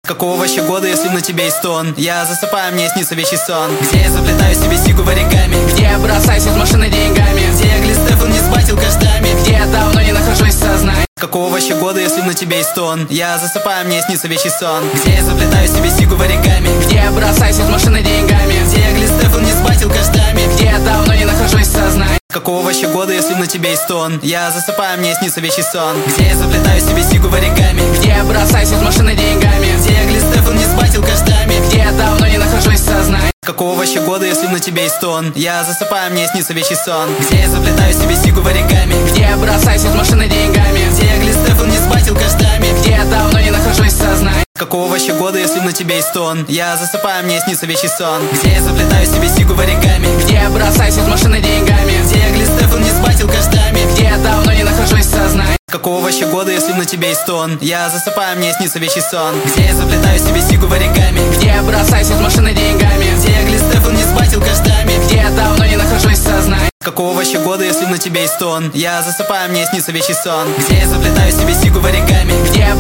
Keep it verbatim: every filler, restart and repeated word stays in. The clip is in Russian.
Какого вообще года, если на тебе есть тон? Я засыпаю, мне снится вещий сон, где я заплетаю себе сигу в оригами, где я бросаюсь из машины деньгами, где я глистефон не сбатил каштами, где я давно не нахожусь в сознании. Какого вообще года, если на тебе есть тон? Я засыпаю, мне снится вещий сон, где я заплетаю себе сигу в оригами, где я бросаюсь из машины деньгами, где я глистефон не сбатил каштами, где я давно не нахожусь в сознании. Какого вообще года, если на тебе есть тон? Я засыпаю, мне снится вещий сон, где я заплетаю себе сигу в оригами, где я бросаюсь из машины деньгами, где я глистефон не сбатил каштами, где я давно не нахожусь в сознании. Какого вообще года, если на тебе есть тон? Я засыпаю, мне снится вещий сон, где я заплетаю себе сигу в оригами, где я бросаюсь из машины деньгами, где я глистефон не сбатил каштами, где я давно не нахожусь в сознании. Какого вообще года, если на тебе есть тон? Я засыпаю, мне снится вещий сон, где я заплетаю себе сигу в оригами, где я бросаюсь из машины деньгами, где я глистефон не сбатил каштами, где я давно не нахожусь в сознании. Какого вообще года, если на тебе есть тон? Я засыпаю, мне снится вещий сон, где я заплетаю себе сигу в оригами, где я бросаюсь из машины деньгами, где я глистефон не сбатил каштами, где я давно не нахожусь в сознании. Какого вообще года, если на тебе есть тон? Я засыпаю, мне снится вещий сон, где я заплетаю себе сигу в оригами, где я